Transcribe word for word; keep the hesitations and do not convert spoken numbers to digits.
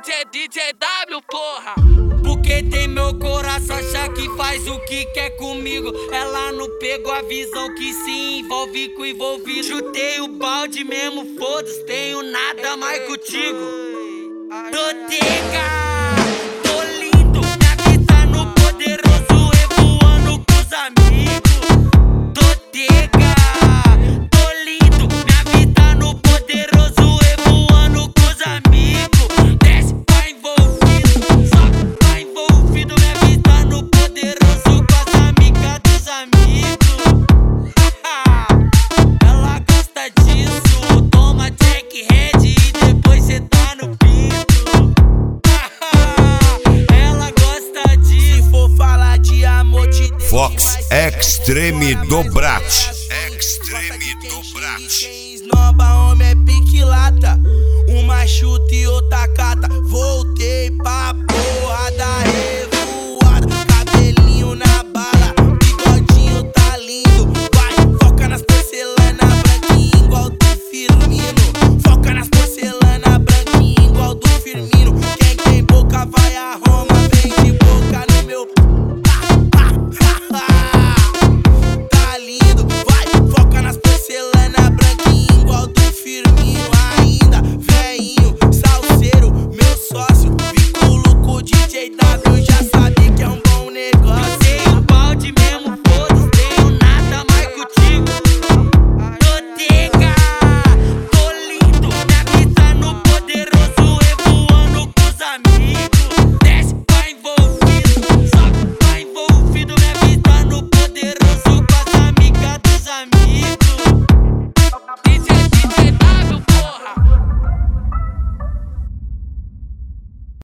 J, D J W, porra. Porque tem meu coração, acha que faz o que quer comigo. Ela não pegou a visão que se envolve com envolvido. Chutei o balde mesmo, foda-se, tenho nada mais contigo. Dotega, tô lindo, minha vida no poderoso, revoando com os amigos. Dotega, tô lindo, minha vida no poderoso, revoando com os amigos. Desce, tá envolvido, sobe, tá envolvido, minha vida no poderoso, com as amigas dos amigos. Ela gosta disso, toma Jack Red e depois cê tá no pinto. Ela gosta disso. Se for falar de amor, te dei Fox Extreme Dobrat. Extreme Dobrat. Quem esnoba, homem é pique lata. Uma chuta e outra cata.